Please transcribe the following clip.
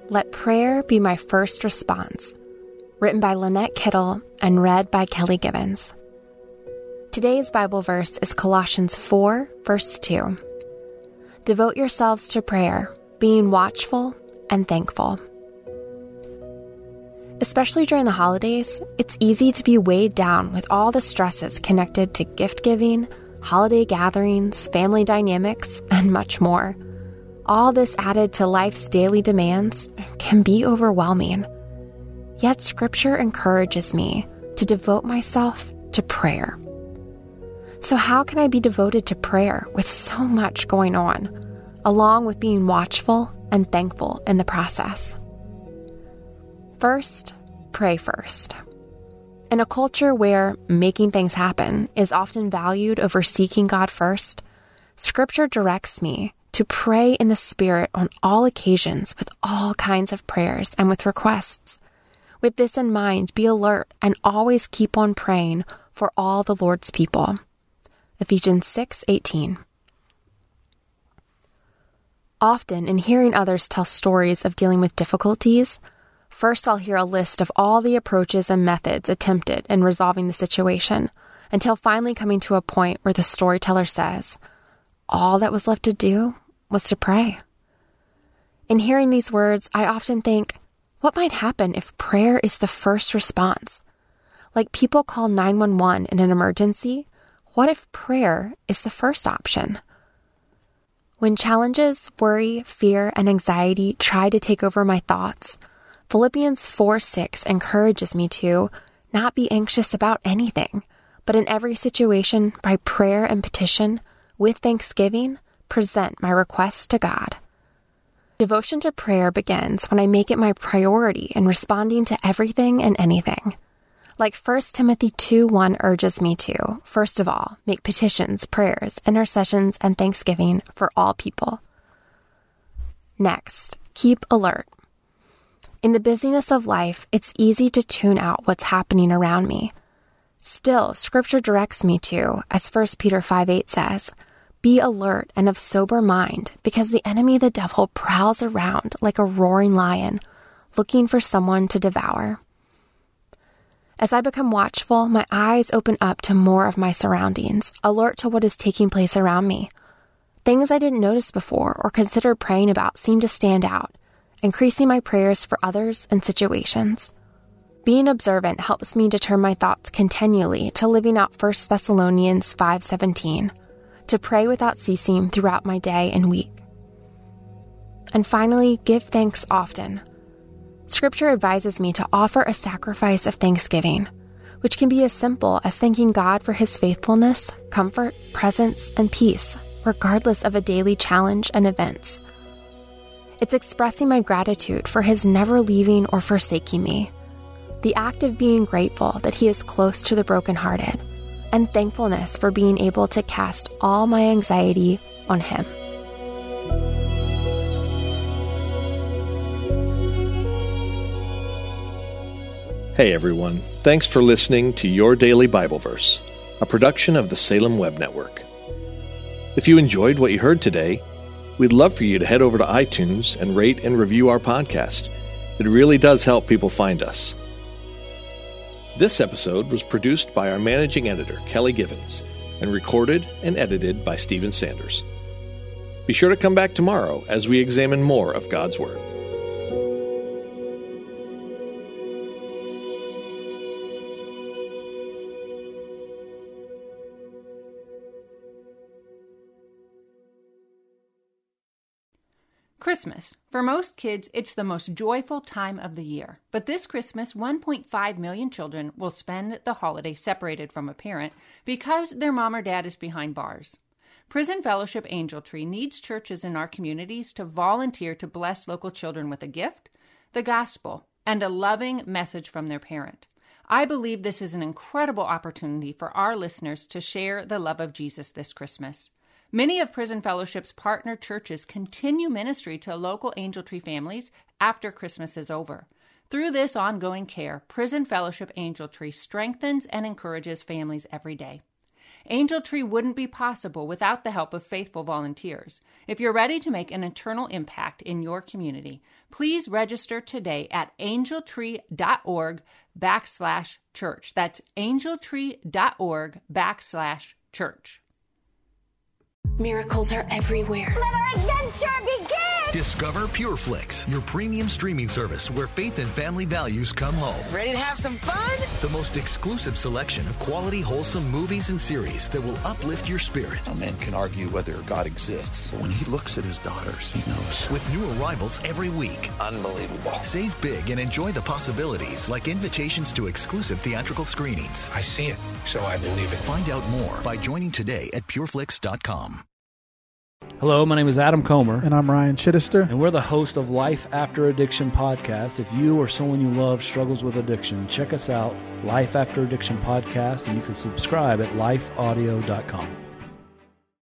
Let Prayer Be My First Response, written by Lynette Kittle and read by Kelly Givens. Today's Bible verse is Colossians 4, verse 2. Devote yourselves to prayer, being watchful and thankful. Especially during the holidays, it's easy to be weighed down with all the stresses connected to gift giving, holiday gatherings, family dynamics, and much more. All this added to life's daily demands can be overwhelming. Yet Scripture encourages me to devote myself to prayer. So how can I be devoted to prayer with so much going on, along with being watchful and thankful in the process? First, pray first. In a culture where making things happen is often valued over seeking God first, Scripture directs me to pray in the Spirit on all occasions with all kinds of prayers and with requests. With this in mind, be alert and always keep on praying for all the Lord's people. Ephesians 6:18. Often, in hearing others tell stories of dealing with difficulties, first I'll hear a list of all the approaches and methods attempted in resolving the situation, until finally coming to a point where the storyteller says, all that was left to do was to pray. In hearing these words, I often think, what might happen if prayer is the first response? Like people call 911 in an emergency, what if prayer is the first option? When challenges, worry, fear, and anxiety try to take over my thoughts, Philippians 4:6 encourages me to not be anxious about anything, but in every situation, by prayer and petition, with thanksgiving, present my requests to God. Devotion to prayer begins when I make it my priority in responding to everything and anything. Like 1 Timothy 2:1 urges me to, first of all, make petitions, prayers, intercessions, and thanksgiving for all people. Next, keep alert. In the busyness of life, it's easy to tune out what's happening around me. Still, Scripture directs me to, as 1 Peter 5:8 says, be alert and of sober mind, because the enemy, the devil, prowls around like a roaring lion, looking for someone to devour. As I become watchful, my eyes open up to more of my surroundings, alert to what is taking place around me. Things I didn't notice before or consider praying about seem to stand out, increasing my prayers for others and situations. Being observant helps me to turn my thoughts continually to living out 1 Thessalonians 5:17, to pray without ceasing throughout my day and week. And finally, give thanks often. Scripture advises me to offer a sacrifice of thanksgiving, which can be as simple as thanking God for His faithfulness, comfort, presence, and peace, regardless of a daily challenge and events. It's expressing my gratitude for His never leaving or forsaking me, the act of being grateful that He is close to the brokenhearted, and thankfulness for being able to cast all my anxiety on Him. Hey everyone, thanks for listening to Your Daily Bible Verse, a production of the Salem Web Network. If you enjoyed what you heard today, we'd love for you to head over to iTunes and rate and review our podcast. It really does help people find us. This episode was produced by our managing editor, Kelly Givens, and recorded and edited by Stephen Sanders. Be sure to come back tomorrow as we examine more of God's Word. Christmas. For most kids, it's the most joyful time of the year. But this Christmas, 1.5 million children will spend the holiday separated from a parent because their mom or dad is behind bars. Prison Fellowship Angel Tree needs churches in our communities to volunteer to bless local children with a gift, the gospel, and a loving message from their parent. I believe this is an incredible opportunity for our listeners to share the love of Jesus this Christmas. Many of Prison Fellowship's partner churches continue ministry to local Angel Tree families after Christmas is over. Through this ongoing care, Prison Fellowship Angel Tree strengthens and encourages families every day. Angel Tree wouldn't be possible without the help of faithful volunteers. If you're ready to make an eternal impact in your community, please register today at angeltree.org/church. That's angeltree.org/church. Miracles are everywhere. Let our adventure begin! Discover PureFlix, your premium streaming service where faith and family values come home. Ready to have some fun? The most exclusive selection of quality, wholesome movies and series that will uplift your spirit. A man can argue whether God exists, but when he looks at his daughters, he knows. With new arrivals every week. Unbelievable. Save big and enjoy the possibilities, like invitations to exclusive theatrical screenings. I see it, so I believe it. Find out more by joining today at pureflix.com. Hello, my name is Adam Comer. And I'm Ryan Chittister. And we're the host of Life After Addiction podcast. If you or someone you love struggles with addiction, check us out, Life After Addiction podcast, and you can subscribe at lifeaudio.com.